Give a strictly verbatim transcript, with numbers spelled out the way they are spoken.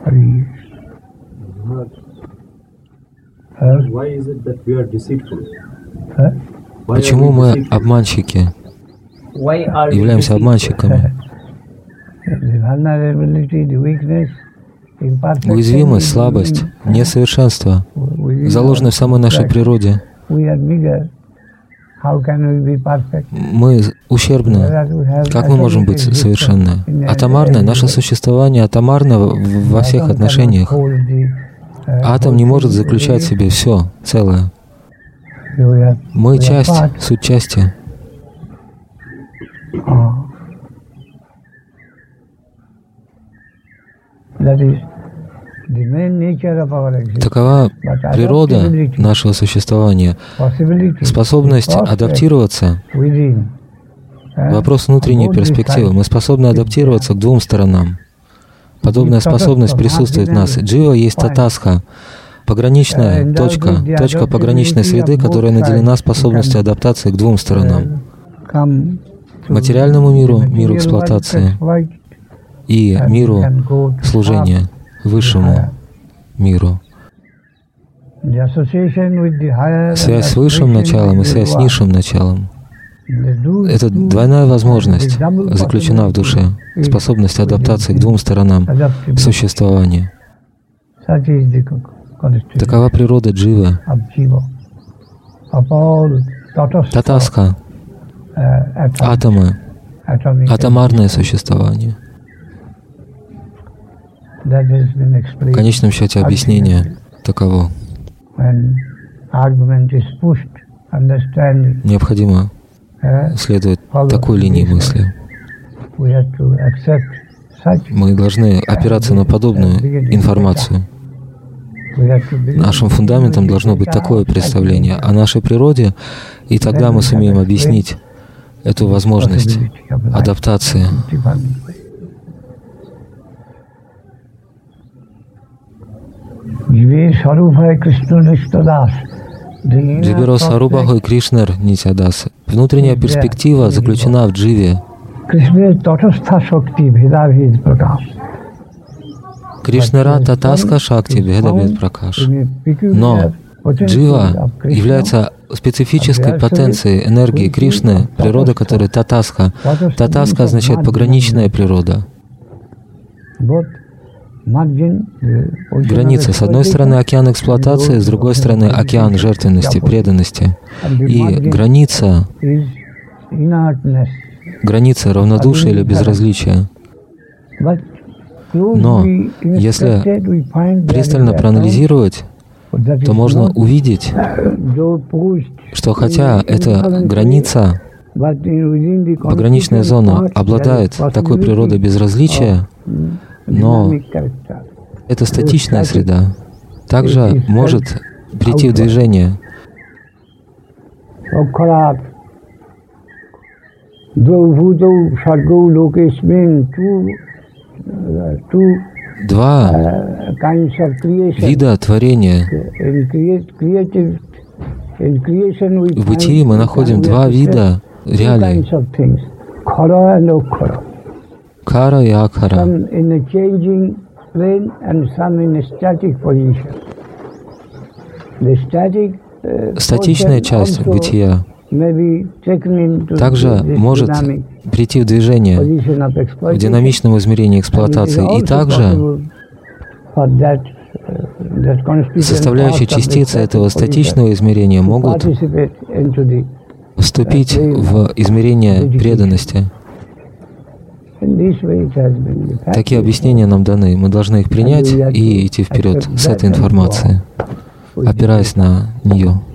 Почему мы обманщики? Являемся обманщиками? Уязвимость, слабость, несовершенство заложены в самой нашей природе. Мы ущербны. Как мы можем быть совершенны? Атомарное, наше существование атомарно во всех отношениях. Атом не может заключать в себе все целое. Мы часть, суть части. Такова природа нашего существования. Способность адаптироваться. Вопрос внутренней перспективы. Мы способны адаптироваться к двум сторонам. Подобная способность присутствует в нас. Джива есть татасха, пограничная точка, точка пограничной среды, которая наделена способностью адаптации к двум сторонам. Материальному миру, миру эксплуатации, и миру служения, высшему миру. Связь с высшим началом и связь с низшим началом. Это двойная возможность заключена в душе, способность адаптации к двум сторонам существования. Такова природа дживы. Татасха, атомы, атомарное существование. В конечном счете объяснение таково. Необходимо следовать такой линии мысли. Мы должны опираться на подобную информацию. Нашим фундаментом должно быть такое представление о нашей природе, и тогда мы сумеем объяснить эту возможность адаптации. Дживиро Сарубахой Кришнер Нитядас. Внутренняя перспектива заключена в дживе. Кришнера Татаска Шакти Бхедабед Пракаш. Но джива является специфической потенцией энергии Кришны, природа которой Татаска. Татаска означает пограничная природа. Граница. С одной стороны океан эксплуатации, с другой стороны океан жертвенности, преданности. И граница, граница равнодушия или безразличия. Но если пристально проанализировать, то можно увидеть, что хотя эта граница, пограничная зона обладает такой природой безразличия, но это статичная среда. Также может прийти в движение. Два вида творения. В бытии мы находим два вида реалий. Кара и акара. Статичная часть бытия также может прийти в движение в динамичном измерении эксплуатации. И также составляющие частицы этого статичного измерения могут вступить в измерение преданности. Такие объяснения нам даны. Мы должны их принять и идти вперед с этой информацией, опираясь на нее.